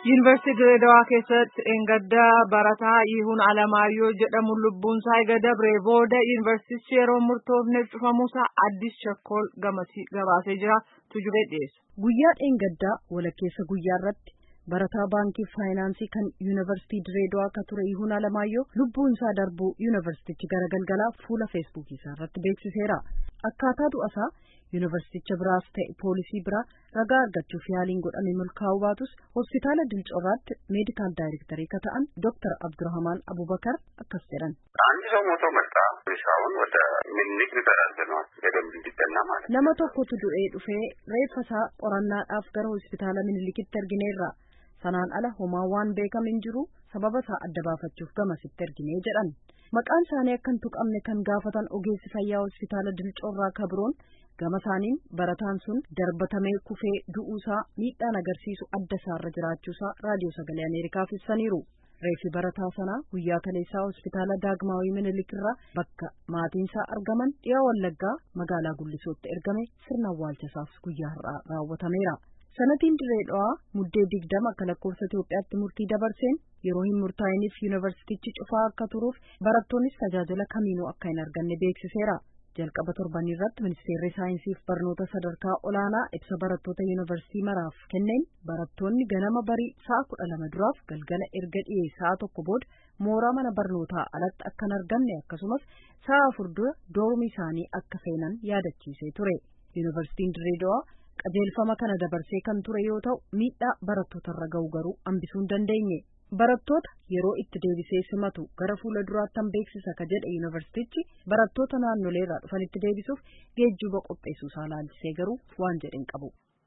Yuunivarsiitii Dirreedawaa keessatti engaddaa barataa Yihuun Alamaayyoo jedhamu lubbuun isaa eega dabree booda yuunivarsiitichi yeroo murtoofneef cufamuusaa Addis Shakkol gabaasee jira. Tujubee dhiyeessa. Guyyaa engaddaa walakkeessa guyyaa irratti barataa baankii faayinaansii kan yuunivarsiitii Dirreedawaa akka ture Yihuun Alamaayyoo lubbuun isaa darbuu yuunivarsiitichi gara galgalaa fuula feesbuukii isaa irratti beeksiseera. Akkaataa du'a isaa yuunivarsiiticha biraas ta'e poolisii biraa ragaa argachuuf yaaliin godhame milkaa'uu baatus hospitaala Dilcorraatti meedikaal daayirektarii ka ta'an Dr. Abdurrahman Abubakar akkas jedhan. Nama tokkotu du'ee dhufee reeffa isaa qorannaadhaaf gara hospitaala Minilikitti ergineerra. Sanaan ala homaa waan beekame hin jiru sababa isaa adda baafachuuf gamasitti erginee jedhan. Maqaan isaanii akka hin tuqamne kan gaafatan ogeessi fayyaa hospitaala Dilcorraa kabroon gama isaaniin barataan sun darbatamee kufee du'uusaa miidhaan agarsiisu adda isaarra jiraachuusaa raadiyoo sagalee Ameerikaaf ibsaniiru. Reeffi barataa sanaa guyyaa kaleessaa hospitaala Daagmaawii Minilikirraa bakka maatiinsaa argaman dhiyaa Wallaggaa magaalaa Gullisootti ergame sirna awwaalchasaaf guyyaa har'aa raawwatameera. Sanatiin Dirreedawaa muddee 20 akka lakkoofsa Itoophiyaatti murtii dabarseen yeroo hin murtaa'iniif yuunivarsiitichi cufaa akka turuuf barattoonnis tajaajila kamiinuu akka hin arganne beeksiseera. Jalqaba torban irratti ministeerri saayinsii fi barnoota sadarkaa olaanaa ibsa barattoota yuunivarsiitii maraaf kenneen barattoonni ganama barii sa'a 12 duraaf galgala erga dhiyee sa'a 1 booda mooraa mana barnootaa alatti akka hin argamne akkasumas sa'a 4 dura doormii isaanii akka seenan yaadachiisee ture. Yuunivarsiitiin Dirreedawaa qajeelfama kana dabarsee kan ture yoo ta'u miidhaa barattootarra ga'u garuu hambisuu hin dandeenye. Barattoota yeroo itti deebisee simatu gara fuula duraatti beeksisa ka jedhe yuunivarsiitichi barattoota naannolee irraa dhufanitti deebisuuf geejjiba qopheessuu isaa laalchisee garuu waan jedhe hin qabu.